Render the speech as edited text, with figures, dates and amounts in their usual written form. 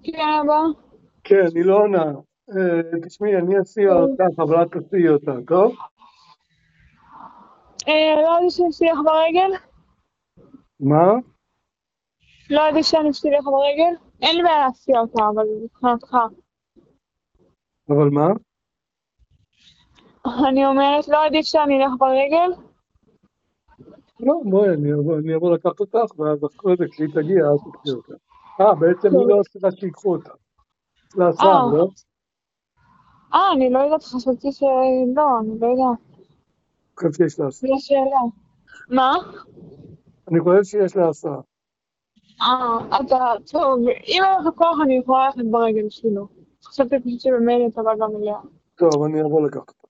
כן, אבא. כן, אילונה, תשמעי, אני אסיע אותך, אבל את תסיעי אותה, טוב? לא יודעת שאני אצליח ברגל? מה? לא יודעת שאני אצליח ברגל? אין לי בעיה להסיע אותה, אבל מבחינתך. אבל מה? אני אומרת, לא עדיף שאני אלך ברגל? לא, בואי, אני אבוא לקחת אותך, ואז אחרי זה, כשהיא תגיע, אז תקחי אותה. בעצם היא טוב. לא צריכה שיקחו אותה. יש לה הסעה, אה, לא? אני לא יודעת, חשבתי שלא, אני לא יודעת. אני חושב שיש לה הסעה. זו השאלה. מה? אני חושב שיש לה הסעה. טוב, אם אין לך כוח אני יכולה ללכת ברגל שלו. חשבתי פשוט שבמילא אתה בא גם אליה. טוב, אני אבוא לקחת אותה.